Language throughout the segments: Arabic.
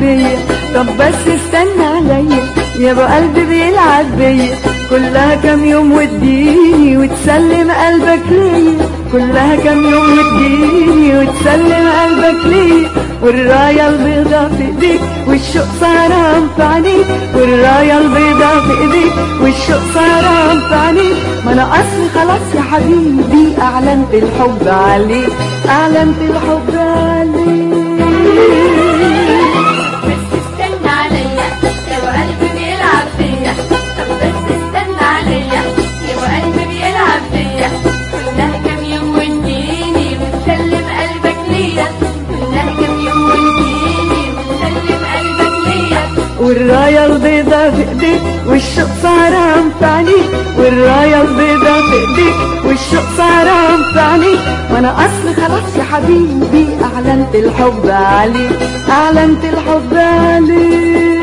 بيا. طب بس استنى عليا يا ابو قلبي بيلعب بيا، كلها كام يوم وتجيني وتسلم قلبك ليا، كلها كام يوم وتجيني وتسلم قلبك ليا. والراية البيضا في ايديك والشوق سهران في عينيك، والراية البيضا في ايديك والشوق سهران في عينيك. ما انا اصلي خلاص يا حبيبي اعلنت الحب عليك، اعلنت الحب عليك. والراية البيضا في ايديك والشوق سهران في عينيك، والراية البيضا في ايديك والشوق سهران في عينيك. وانا اصلي خلاص يا حبيبي اعلنت الحب عليك، اعلنت الحب عليك.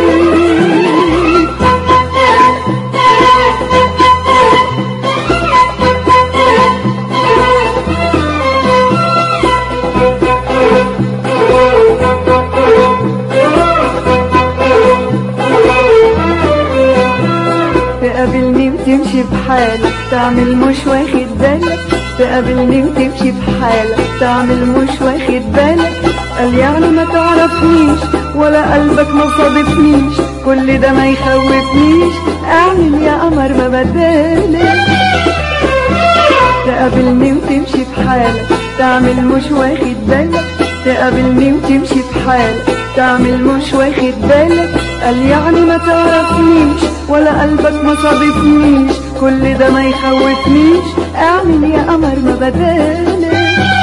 تقابلني وتمشي بحالك تعمل مش واخد بالك، تقابلني وتمشي بحالك تعمل مش واخد بالك. قال يعني ما تعرفنيش ولا قلبك ما صادفنيش، كل ده ما يخوفنيش، اعمل يا قمر ما بدالك. تقابلني وتمشي بحالك تعمل مش واخد بالك، تقابلني وتمشي بحالك تعمل مش واخد بالك. قال يعني ما تعرفنيش ولا قلبك ما صادفنيش، كل ده ما يخوفنيش، اعمل يا قمر ما بدالك.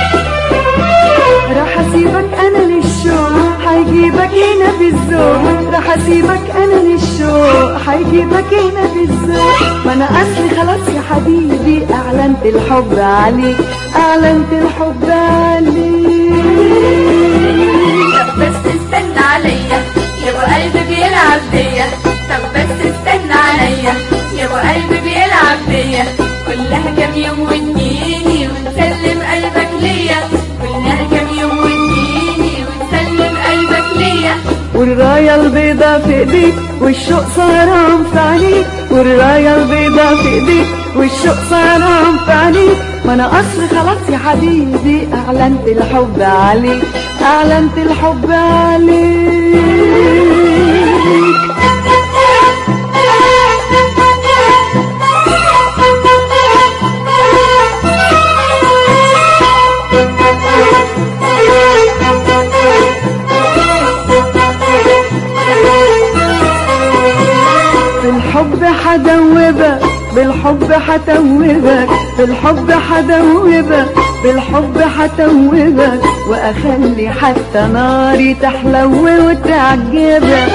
راح اسيبك انا للشوق هيجيبك هنا بالذوق، راح اسيبك انا للشوق هيجيبك هنا بالذوق. ما انا اصلي خلاص يا حبيبي اعلنت الحب عليك، اعلنت الحب عليك. طب بس استنى عليا يا ابو قلبي بيلعب بيا، طب بس استنى عليا يا ابو قلبي بيلعب بيا. كلها كام يوم وتجيني وتسلم قلبك ليا، كلها كام يوم وتجيني وتسلم قلبك ليا. والراية البيضا في ايديك والشوق سهران في عينيك، والراية البيضا في ايديك والشوق سهران في عينيك. ما انا اصلي خلاص يا حبيبي اعلنت الحب عليك، اعلنت الحب عليك. بالحب حدوبك، بالحب حتوبك، بالحب حدوبك، بالحب حتوبك، واخلي حتى ناري تحلو وتعجبك.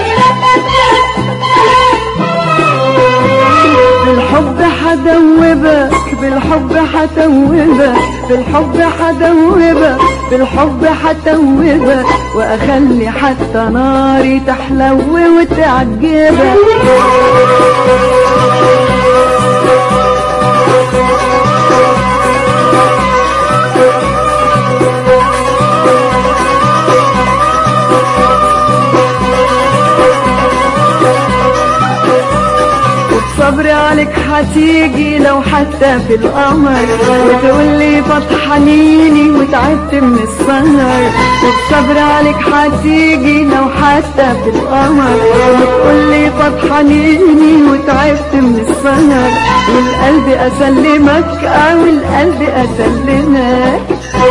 بالحب حدوبك، بالحب حتوبك، بالحب حدوبك، بالحب حتوبك، واخلي حتى ناري تحلو وتعجبك. صبري عليك هتيجي لو حتى في القمر، وتقولي فطحنيني وتعبت من السهر. والصبر عليك هتيجي لو حتى في القمر، وتقولي فطحنيني وتعبت من السهر. والقلب اسلمك او القلب اسلمك،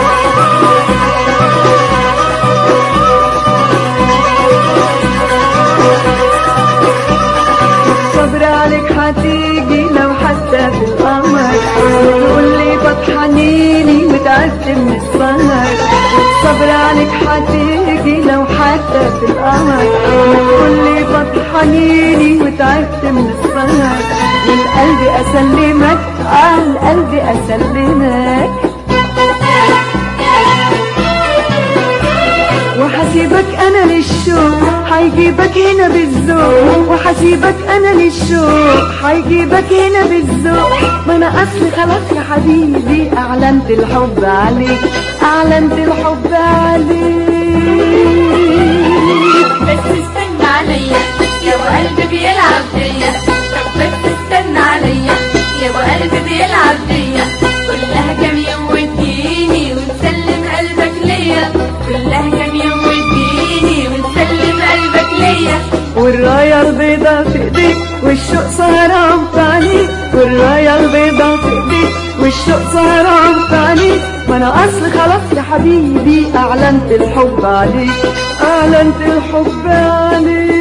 عليك هتيجي لو حتى في القمر، وتقولي فطحنيني وتعبت من السهر. الصبر عليك هتيجي لو حتى في القمر، وتقولي فطحنيني وتعبت من السهر. والقلب اسلمك القلب اسلمك، وحسيبك انا للشوق هيجيبك هنا بالذوق، وحسيبك انا للشوق هيجيبك هنا بالذوق. ما انا اصلي خلاص يا حبيبي اعلنت الحب عليك، اعلنت الحب عليك. بس استنى عليا يا ابو قلبي بيلعب بيا، طب بس استنى عليا يا ابو قلبي بيلعب بيا، كلها كام يوم وتجيني وتسلم قلبك ليا، كلها كام يوم وتجيني وتسلم قلبك ليا. والراية البيضا في ايديك والشوق سهران في عينيك، والراية البيضا في ايديك والشوق سهران في عينيك، ما انا اصل خلاص يا حبيبي اعلنت الحب عليك، اعلنت الحب عليك.